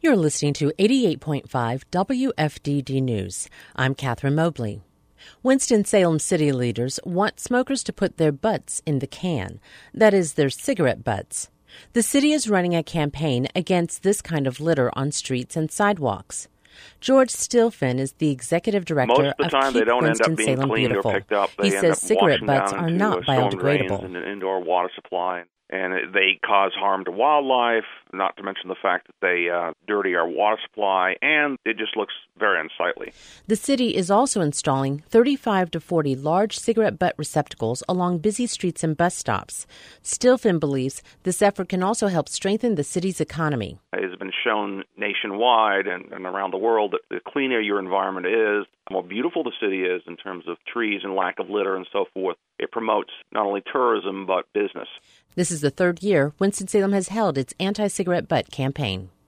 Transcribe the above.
You're listening to 88.5 WFDD News. I'm Catherine Mobley. Winston-Salem city leaders want smokers to put their butts in the can, that is, their cigarette butts. The city is running a campaign against this kind of litter on streets and sidewalks. George Stilfen is the executive director of Keep Winston-Salem Beautiful. He says cigarette butts are not biodegradable. In an indoor water supply. And they cause harm to wildlife, not to mention the fact that they dirty our water supply, and it just looks very unsightly. The city is also installing 35 to 40 large cigarette butt receptacles along busy streets and bus stops. Stilfen believes this effort can also help strengthen the city's economy. It has been shown nationwide and around the world that the cleaner your environment is, the more beautiful the city is in terms of trees and lack of litter and so forth. It promotes not only tourism but business. This is the third year Winston-Salem has held its anti-cigarette butt campaign.